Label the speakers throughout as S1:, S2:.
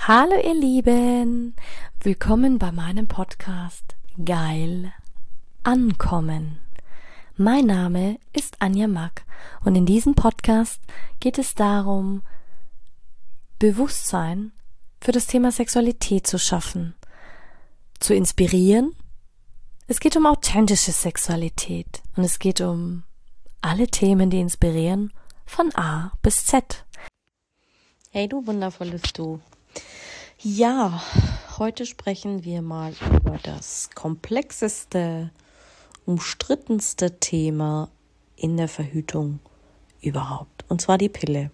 S1: Hallo ihr Lieben, willkommen bei meinem Podcast Geil Ankommen. Mein Name ist Anja Mack und in diesem Podcast geht es darum, Bewusstsein für das Thema Sexualität zu schaffen, zu inspirieren. Es geht um authentische Sexualität und es geht um alle Themen, die inspirieren, von A bis Z. Hey du wundervolles Du. Ja, heute sprechen wir mal über das komplexeste, umstrittenste Thema in der Verhütung überhaupt. Und zwar die Pille.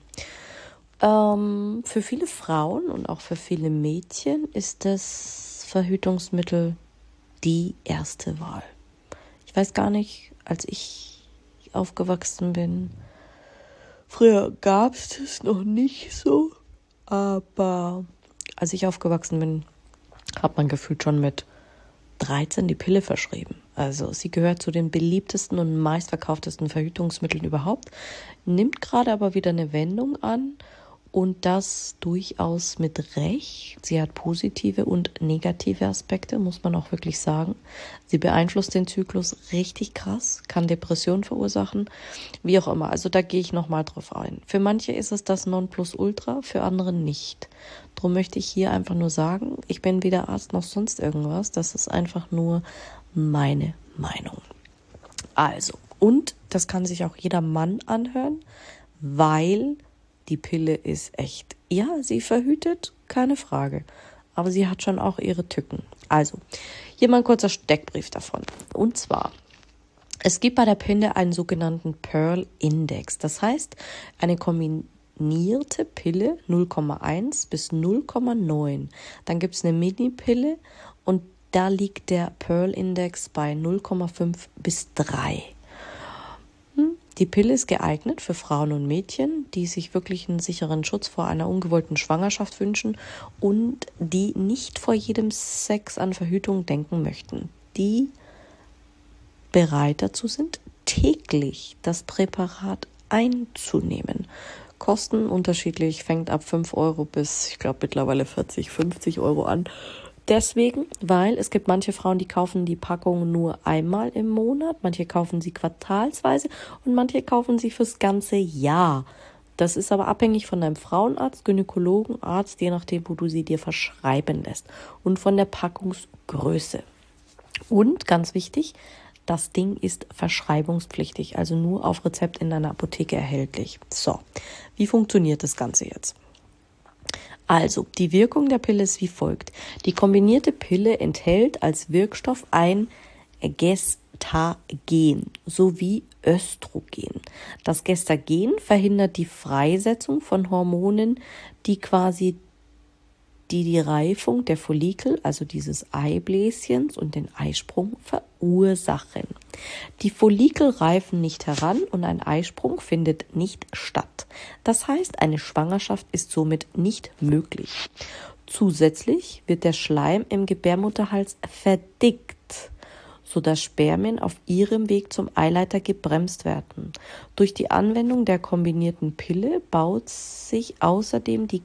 S1: Für viele Frauen und auch für viele Mädchen ist das Verhütungsmittel die erste Wahl. Ich weiß gar nicht, als ich aufgewachsen bin, früher gab es das noch nicht so, aber als ich aufgewachsen bin, hat man gefühlt schon mit 13 die Pille verschrieben. Also sie gehört zu den beliebtesten und meistverkauftesten Verhütungsmitteln überhaupt, nimmt gerade aber wieder eine Wendung an und das durchaus mit Recht. Sie hat positive und negative Aspekte, muss man auch wirklich sagen. Sie beeinflusst den Zyklus richtig krass, kann Depressionen verursachen, wie auch immer. Also da gehe ich nochmal drauf ein. Für manche ist es das Nonplusultra, für andere nicht. Darum möchte ich hier einfach nur sagen, ich bin weder Arzt noch sonst irgendwas. Das ist einfach nur meine Meinung. Also, und das kann sich auch jeder Mann anhören, weil die Pille ist echt. Ja, sie verhütet, keine Frage. Aber sie hat schon auch ihre Tücken. Also, hier mal ein kurzer Steckbrief davon. Und zwar, es gibt bei der Pille einen sogenannten Pearl Index. Das heißt, eine kombinierte Pille 0,1 bis 0,9. Dann gibt es eine Mini-Pille und da liegt der Pearl Index bei 0,5 bis 3. Die Pille ist geeignet für Frauen und Mädchen, die sich wirklich einen sicheren Schutz vor einer ungewollten Schwangerschaft wünschen und die nicht vor jedem Sex an Verhütung denken möchten, die bereit dazu sind, täglich das Präparat einzunehmen. Kosten unterschiedlich, fängt ab 5 Euro bis, ich glaube, mittlerweile 40, 50 Euro an. Deswegen, weil es gibt manche Frauen, die kaufen die Packung nur einmal im Monat, manche kaufen sie quartalsweise und manche kaufen sie fürs ganze Jahr. Das ist aber abhängig von deinem Frauenarzt, Gynäkologen, Arzt, je nachdem, wo du sie dir verschreiben lässt und von der Packungsgröße. Und ganz wichtig, das Ding ist verschreibungspflichtig, also nur auf Rezept in deiner Apotheke erhältlich. So, wie funktioniert das Ganze jetzt? Also, die Wirkung der Pille ist wie folgt. Die kombinierte Pille enthält als Wirkstoff ein Gestagen sowie Östrogen. Das Gestagen verhindert die Freisetzung von Hormonen, die die Reifung der Follikel, also dieses Eibläschens und den Eisprung verursachen. Die Follikel reifen nicht heran und ein Eisprung findet nicht statt. Das heißt, eine Schwangerschaft ist somit nicht möglich. Zusätzlich wird der Schleim im Gebärmutterhals verdickt, sodass Spermien auf ihrem Weg zum Eileiter gebremst werden. Durch die Anwendung der kombinierten Pille baut sich außerdem die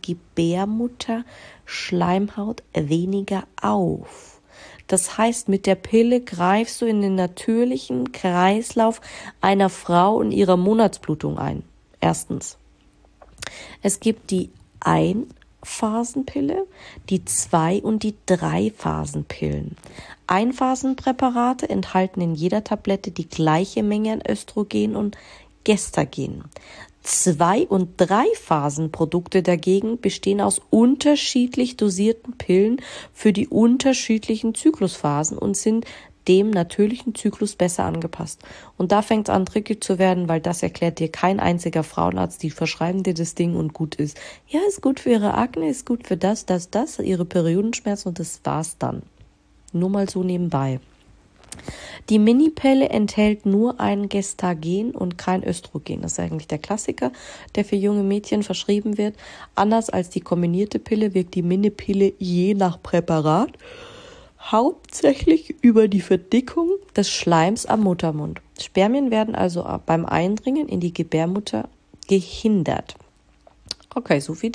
S1: Gebärmutterschleimhaut weniger auf. Das heißt, mit der Pille greifst du in den natürlichen Kreislauf einer Frau und ihrer Monatsblutung ein. Erstens. Es gibt die Einphasenpille, die 2- und die 3-Phasenpillen. Einphasenpräparate enthalten in jeder Tablette die gleiche Menge an Östrogen und Gestagen. 2- und 3-Phasenprodukte dagegen bestehen aus unterschiedlich dosierten Pillen für die unterschiedlichen Zyklusphasen und sind dem natürlichen Zyklus besser angepasst. Und da fängt es an, tricky zu werden, weil das erklärt dir kein einziger Frauenarzt, die verschreiben dir das Ding und gut ist. Ja, ist gut für ihre Akne, ist gut für das, ihre Periodenschmerzen und das war's dann. Nur mal so nebenbei. Die Minipille enthält nur ein Gestagen und kein Östrogen. Das ist eigentlich der Klassiker, der für junge Mädchen verschrieben wird. Anders als die kombinierte Pille wirkt die Minipille je nach Präparat hauptsächlich über die Verdickung des Schleims am Muttermund. Spermien werden also beim Eindringen in die Gebärmutter gehindert. Okay, so viel dazu.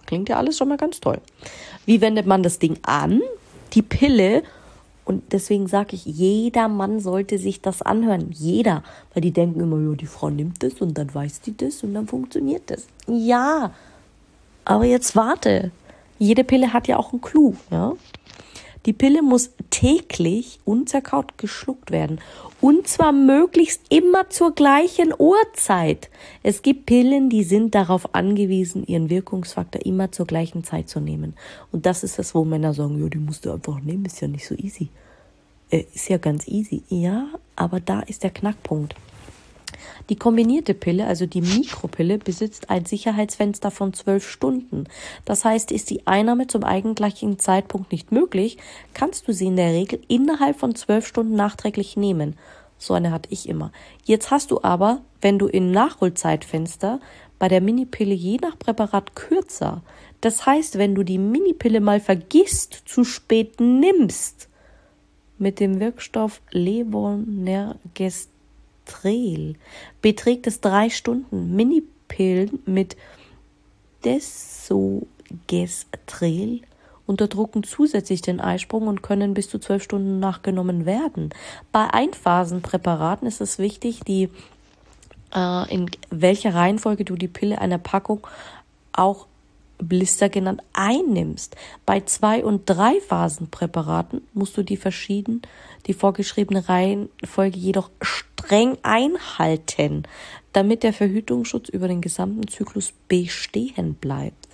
S1: Klingt ja alles schon mal ganz toll. Wie wendet man das Ding an? Die Pille. Und deswegen sage ich, jeder Mann sollte sich das anhören. Jeder. Weil die denken immer, ja, die Frau nimmt das und dann weiß die das und dann funktioniert das. Ja, aber jetzt warte. Jede Pille hat ja auch einen Clou. Ja? Die Pille muss täglich unzerkaut geschluckt werden. Und zwar möglichst immer zur gleichen Uhrzeit. Es gibt Pillen, die sind darauf angewiesen, ihren Wirkungsfaktor immer zur gleichen Zeit zu nehmen. Und das ist das, wo Männer sagen, ja, die musst du einfach nehmen, ist ja nicht so easy. Ist ja ganz easy. Ja, aber da ist der Knackpunkt. Die kombinierte Pille, also die Mikropille, besitzt ein Sicherheitsfenster von 12 Stunden. Das heißt, ist die Einnahme zum eigentlichen Zeitpunkt nicht möglich, kannst du sie in der Regel innerhalb von 12 Stunden nachträglich nehmen. So eine hatte ich immer. Jetzt hast du aber, wenn du im Nachholzeitfenster bei der Minipille je nach Präparat kürzer. Das heißt, wenn du die Minipille mal vergisst, zu spät nimmst, mit dem Wirkstoff Levonorgestrel beträgt es 3 Stunden. Minipillen mit Desogestrel unterdrücken zusätzlich den Eisprung und können bis zu 12 Stunden nachgenommen werden. Bei Einphasenpräparaten ist es wichtig, in welcher Reihenfolge du die Pille einer Packung, auch Blister genannt, einnimmst. Bei 2- und 3-Phasenpräparaten musst du die vorgeschriebene Reihenfolge jedoch streng einhalten, damit der Verhütungsschutz über den gesamten Zyklus bestehen bleibt.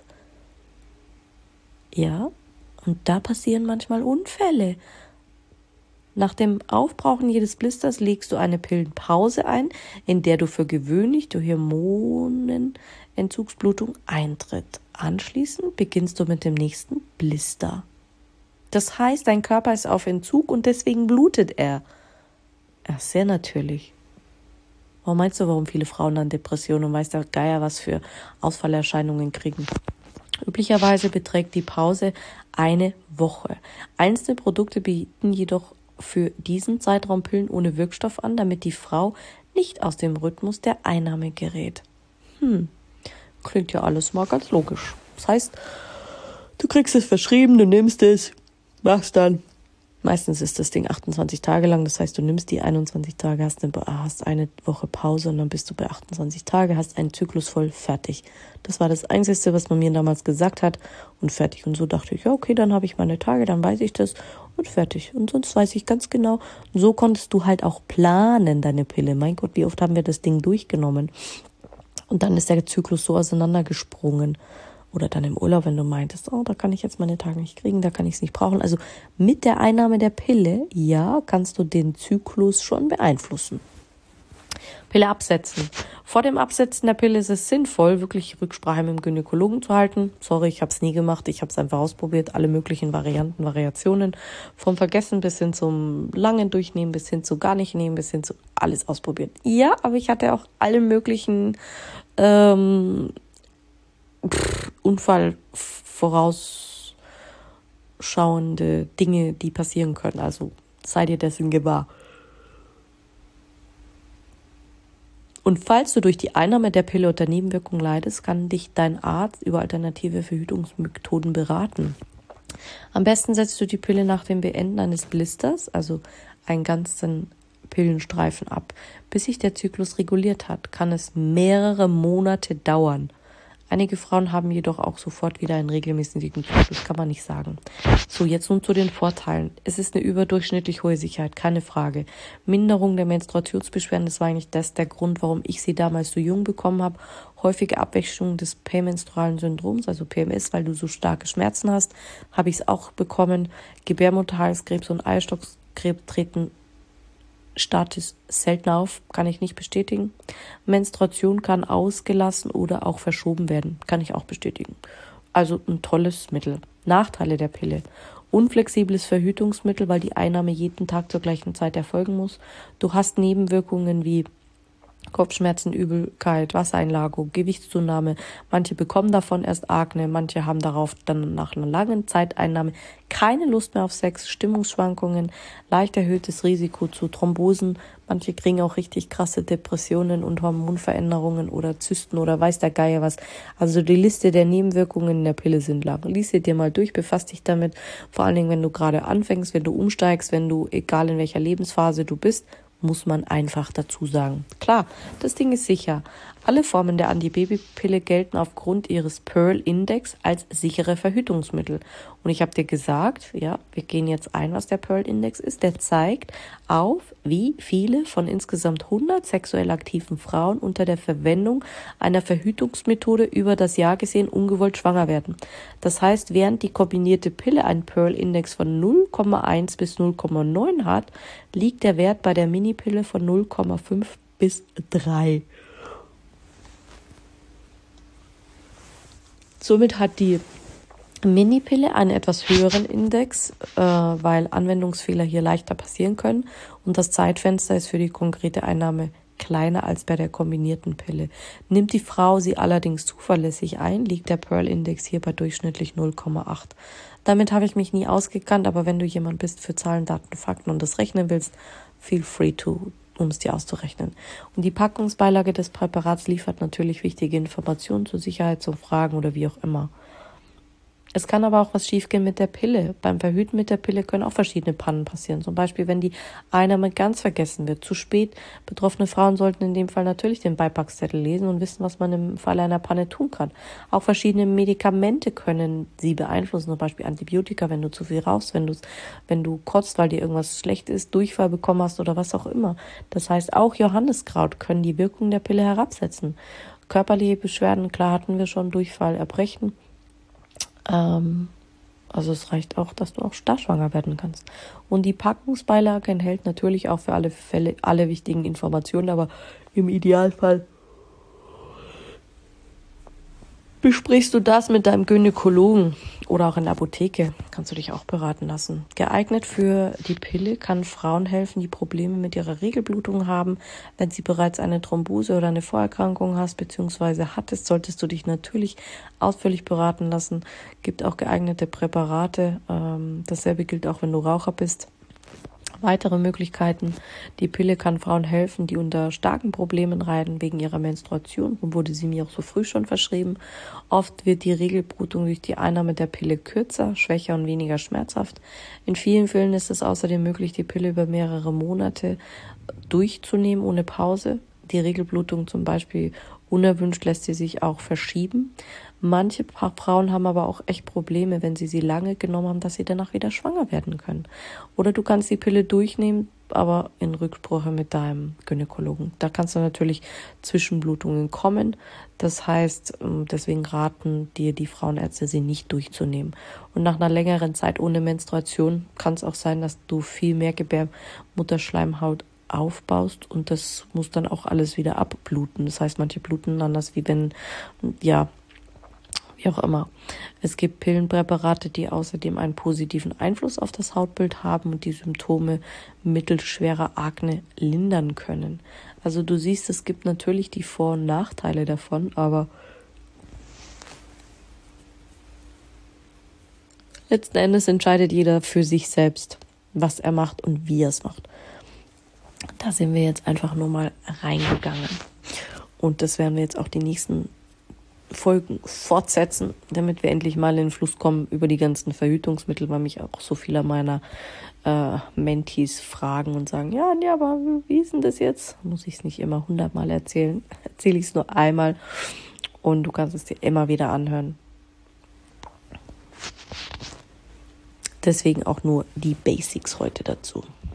S1: Ja, und da passieren manchmal Unfälle. Nach dem Aufbrauchen jedes Blisters legst du eine Pillenpause ein, in der du für gewöhnlich durch Hormonentzugsblutung eintritt. Anschließend beginnst du mit dem nächsten Blister. Das heißt, dein Körper ist auf Entzug und deswegen blutet er. Ja, sehr natürlich. Warum meinst du, warum viele Frauen an Depressionen und weiß der Geier was für Ausfallerscheinungen kriegen? Üblicherweise beträgt die Pause eine Woche. Einzelne Produkte bieten jedoch für diesen Zeitraum Pillen ohne Wirkstoff an, damit die Frau nicht aus dem Rhythmus der Einnahme gerät. Klingt ja alles mal ganz logisch. Das heißt, du kriegst es verschrieben, du nimmst es, machst dann. Meistens ist das Ding 28 Tage lang, das heißt, du nimmst die 21 Tage, hast eine Woche Pause und dann bist du bei 28 Tage, hast einen Zyklus voll, fertig. Das war das Einzige, was man mir damals gesagt hat und fertig. Und so dachte ich, ja okay, dann habe ich meine Tage, dann weiß ich das und fertig. Und sonst weiß ich ganz genau, so konntest du halt auch planen, deine Pille. Mein Gott, wie oft haben wir das Ding durchgenommen? Und dann ist der Zyklus so auseinandergesprungen. Oder dann im Urlaub, wenn du meintest, da kann ich jetzt meine Tage nicht kriegen, da kann ich es nicht brauchen. Also mit der Einnahme der Pille, ja, kannst du den Zyklus schon beeinflussen. Pille absetzen. Vor dem Absetzen der Pille ist es sinnvoll, wirklich Rücksprache mit dem Gynäkologen zu halten. Sorry, ich habe es nie gemacht, ich habe es einfach ausprobiert. Alle möglichen Variationen. Vom Vergessen bis hin zum langen Durchnehmen, bis hin zu gar nicht nehmen, bis hin zu alles ausprobiert. Ja, aber ich hatte auch alle möglichen Unfall vorausschauende Dinge, die passieren können. Also sei dir dessen gewahr. Und falls du durch die Einnahme der Pille unter Nebenwirkungen leidest, kann dich dein Arzt über alternative Verhütungsmethoden beraten. Am besten setzt du die Pille nach dem Beenden eines Blisters, also einen ganzen Pillenstreifen ab. Bis sich der Zyklus reguliert hat, kann es mehrere Monate dauern. Einige Frauen haben jedoch auch sofort wieder einen regelmäßigen Zyklus, kann man nicht sagen. So, jetzt nun zu den Vorteilen. Es ist eine überdurchschnittlich hohe Sicherheit, keine Frage. Minderung der Menstruationsbeschwerden, das war eigentlich der Grund, warum ich sie damals so jung bekommen habe. Häufige Abwechslung des prämenstrualen Syndroms, also PMS, weil du so starke Schmerzen hast, habe ich es auch bekommen. Gebärmutterhalskrebs und Eierstockskrebs treten Status selten auf, kann ich nicht bestätigen. Menstruation kann ausgelassen oder auch verschoben werden, kann ich auch bestätigen. Also ein tolles Mittel. Nachteile der Pille. Unflexibles Verhütungsmittel, weil die Einnahme jeden Tag zur gleichen Zeit erfolgen muss. Du hast Nebenwirkungen wie Kopfschmerzen, Übelkeit, Wassereinlagerung, Gewichtszunahme. Manche bekommen davon erst Akne, manche haben darauf dann nach einer langen Zeiteinnahme keine Lust mehr auf Sex, Stimmungsschwankungen, leicht erhöhtes Risiko zu Thrombosen. Manche kriegen auch richtig krasse Depressionen und Hormonveränderungen oder Zysten oder weiß der Geier was. Also die Liste der Nebenwirkungen in der Pille sind lang. Lies sie dir mal durch, befass dich damit. Vor allen Dingen, wenn du gerade anfängst, wenn du umsteigst, wenn du, egal in welcher Lebensphase du bist, muss man einfach dazu sagen. Klar, das Ding ist sicher. Alle Formen der Antibabypille gelten aufgrund ihres Pearl-Index als sichere Verhütungsmittel. Und ich habe dir gesagt, ja, wir gehen jetzt ein, was der Pearl-Index ist. Der zeigt auf, wie viele von insgesamt 100 sexuell aktiven Frauen unter der Verwendung einer Verhütungsmethode über das Jahr gesehen ungewollt schwanger werden. Das heißt, während die kombinierte Pille einen Pearl-Index von 0,1 bis 0,9 hat, liegt der Wert bei der Minipille von 0,5 bis 3. Somit hat die Minipille einen etwas höheren Index, weil Anwendungsfehler hier leichter passieren können und das Zeitfenster ist für die konkrete Einnahme kleiner als bei der kombinierten Pille. Nimmt die Frau sie allerdings zuverlässig ein, liegt der Pearl-Index hier bei durchschnittlich 0,8. Damit habe ich mich nie ausgekannt, aber wenn du jemand bist für Zahlen, Daten, Fakten und das rechnen willst, feel free to, um es dir auszurechnen. Und die Packungsbeilage des Präparats liefert natürlich wichtige Informationen zur Sicherheit, zum Fragen oder wie auch immer. Es kann aber auch was schiefgehen mit der Pille. Beim Verhüten mit der Pille können auch verschiedene Pannen passieren. Zum Beispiel, wenn die Einnahme ganz vergessen wird, zu spät. Betroffene Frauen sollten in dem Fall natürlich den Beipackzettel lesen und wissen, was man im Falle einer Panne tun kann. Auch verschiedene Medikamente können sie beeinflussen, zum Beispiel Antibiotika, wenn du zu viel rauchst, wenn du kotzt, weil dir irgendwas schlecht ist, Durchfall bekommen hast oder was auch immer. Das heißt, auch Johanniskraut können die Wirkung der Pille herabsetzen. Körperliche Beschwerden, klar hatten wir schon, Durchfall, Erbrechen. Also es reicht auch, dass du auch starrschwanger werden kannst. Und die Packungsbeilage enthält natürlich auch für alle Fälle alle wichtigen Informationen, aber im Idealfall besprichst du das mit deinem Gynäkologen oder auch in der Apotheke. Kannst du dich auch beraten lassen. Geeignet für die Pille kann Frauen helfen, die Probleme mit ihrer Regelblutung haben. Wenn sie bereits eine Thrombose oder eine Vorerkrankung hast bzw. hattest, solltest du dich natürlich ausführlich beraten lassen. Gibt auch geeignete Präparate. Dasselbe gilt auch, wenn du Raucher bist. Weitere Möglichkeiten. Die Pille kann Frauen helfen, die unter starken Problemen leiden wegen ihrer Menstruation. Und wurde sie mir auch so früh schon verschrieben. Oft wird die Regelblutung durch die Einnahme der Pille kürzer, schwächer und weniger schmerzhaft. In vielen Fällen ist es außerdem möglich, die Pille über mehrere Monate durchzunehmen ohne Pause. Die Regelblutung zum Beispiel unerwünscht lässt sie sich auch verschieben. Manche Frauen haben aber auch echt Probleme, wenn sie lange genommen haben, dass sie danach wieder schwanger werden können. Oder du kannst die Pille durchnehmen, aber in Rücksprache mit deinem Gynäkologen. Da kannst du natürlich Zwischenblutungen kommen. Das heißt, deswegen raten dir die Frauenärzte, sie nicht durchzunehmen. Und nach einer längeren Zeit ohne Menstruation kann es auch sein, dass du viel mehr Gebärmutterschleimhaut aufbaust und das muss dann auch alles wieder abbluten. Das heißt, manche bluten anders, wie wenn, ja, wie auch immer. Es gibt Pillenpräparate, die außerdem einen positiven Einfluss auf das Hautbild haben und die Symptome mittelschwerer Akne lindern können. Also du siehst, es gibt natürlich die Vor- und Nachteile davon, aber letzten Endes entscheidet jeder für sich selbst, was er macht und wie er es macht. Da sind wir jetzt einfach nur mal reingegangen. Und das werden wir jetzt auch die nächsten Folgen fortsetzen, damit wir endlich mal in den Fluss kommen über die ganzen Verhütungsmittel, weil mich auch so viele meiner Mentees fragen und sagen, ja, aber wie ist denn das jetzt? Muss ich es nicht immer 100-mal erzählen? Erzähle ich es nur einmal und du kannst es dir immer wieder anhören. Deswegen auch nur die Basics heute dazu.